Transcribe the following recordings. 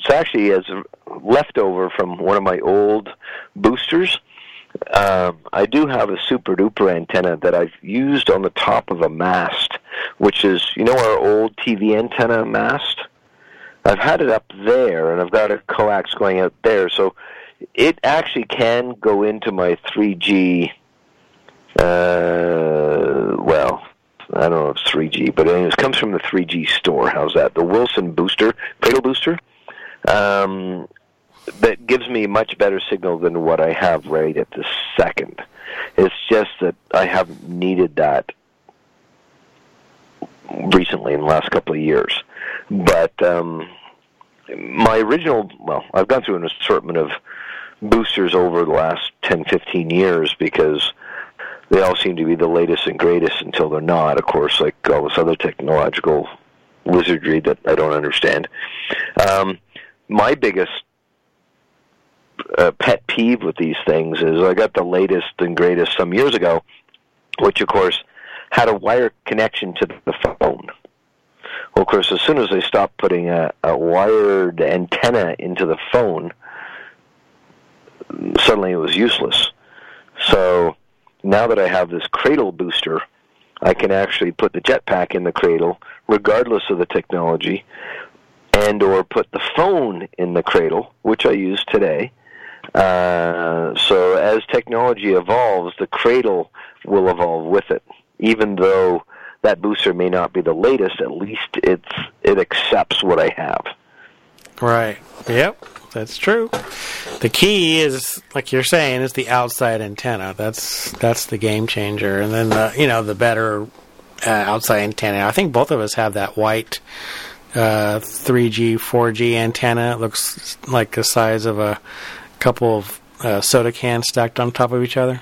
it's actually as leftover from one of my old boosters. I do have a super duper antenna that I've used on the top of a mast, which is, our old TV antenna mast? I've had it up there, and I've got a coax going out there, so it actually can go into my 3G, I don't know if it's 3G, but anyways, it comes from the 3G store. How's that? The Wilson booster, cradle booster, that gives me much better signal than what I have right at this second. It's just that I haven't needed that recently in the last couple of years. But my original, I've gone through an assortment of boosters over the last 10, 15 years because they all seem to be the latest and greatest until they're not, of course, like all this other technological wizardry that I don't understand. My biggest pet peeve with these things is I got the latest and greatest some years ago, which, of course, had a wire connection to the phone. Well, of course, as soon as they stopped putting a wired antenna into the phone, suddenly it was useless. So now that I have this cradle booster, I can actually put the jetpack in the cradle, regardless of the technology, and or put the phone in the cradle, which I use today. So as technology evolves, the cradle will evolve with it. Even though that booster may not be the latest, at least it accepts what I have. Right. Yep, that's true. The key is, like you're saying, is the outside antenna. That's the game changer. And then the better outside antenna. I think both of us have that white 3G, 4G antenna. It looks like the size of a couple of soda cans stacked on top of each other.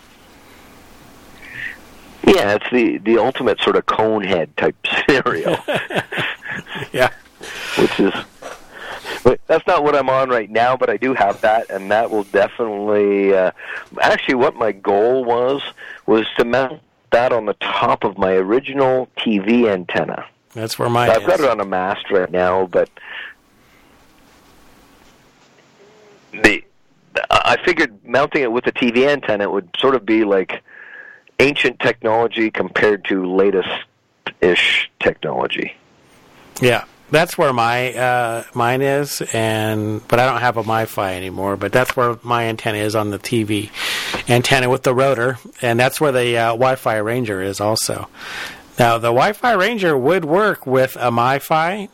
Yeah, it's the ultimate sort of cone head type scenario. Yeah. Which is, that's not what I'm on right now, but I do have that, and that will definitely, actually what my goal was to mount that on the top of my original TV antenna. That's where mine is. I've got it on a mast right now, but I figured mounting it with a TV antenna would sort of be like ancient technology compared to latest-ish technology. Yeah, that's where mine is, but I don't have a MiFi anymore. But that's where my antenna is, on the TV antenna with the rotor, and that's where the Wi-Fi Ranger is also. Now, the Wi-Fi Ranger would work with a MiFi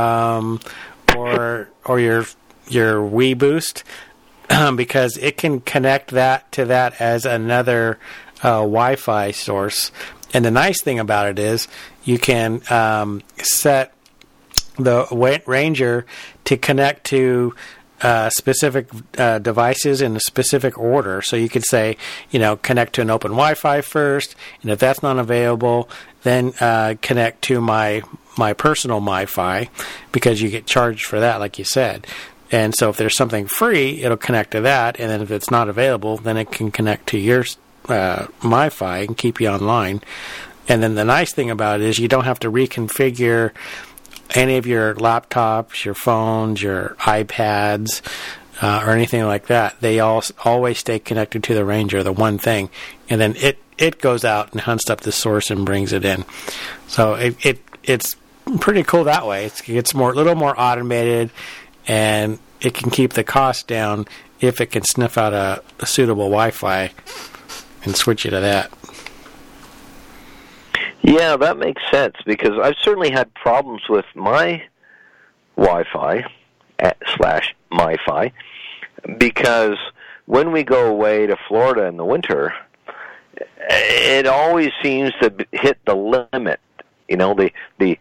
or your Wii Boost because it can connect that to that as another Wi-Fi source. And the nice thing about it is you can set the Ranger to connect to specific devices in a specific order. So you could say, connect to an open Wi-Fi first, and if that's not available, then connect to my personal MiFi, because you get charged for that, like you said. And so if there's something free, it'll connect to that, and then if it's not available, then it can connect to your MiFi and keep you online. And then the nice thing about it is you don't have to reconfigure any of your laptops, your phones, your iPads, or anything like that. They always stay connected to the Ranger, the one thing, and then it goes out and hunts up the source and brings it in. So it's pretty cool that way. It's a little more automated, and it can keep the cost down if it can sniff out a suitable Wi-Fi and switch you to that. Yeah, that makes sense, because I've certainly had problems with my Wi-Fi / MiFi, because when we go away to Florida in the winter, it always seems to hit the limit. It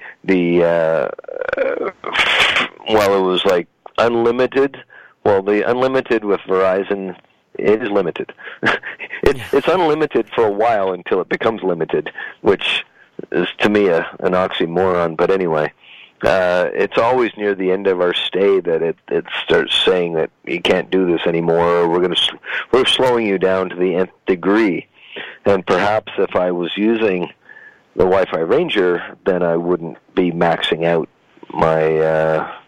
was like unlimited. Well, the unlimited with Verizon, it is limited. It's unlimited for a while until it becomes limited, which is to me an oxymoron. But anyway, it's always near the end of our stay that it starts saying that you can't do this anymore. We're slowing you down to the nth degree. And perhaps if I was using the Wi-Fi Ranger, then I wouldn't be maxing out my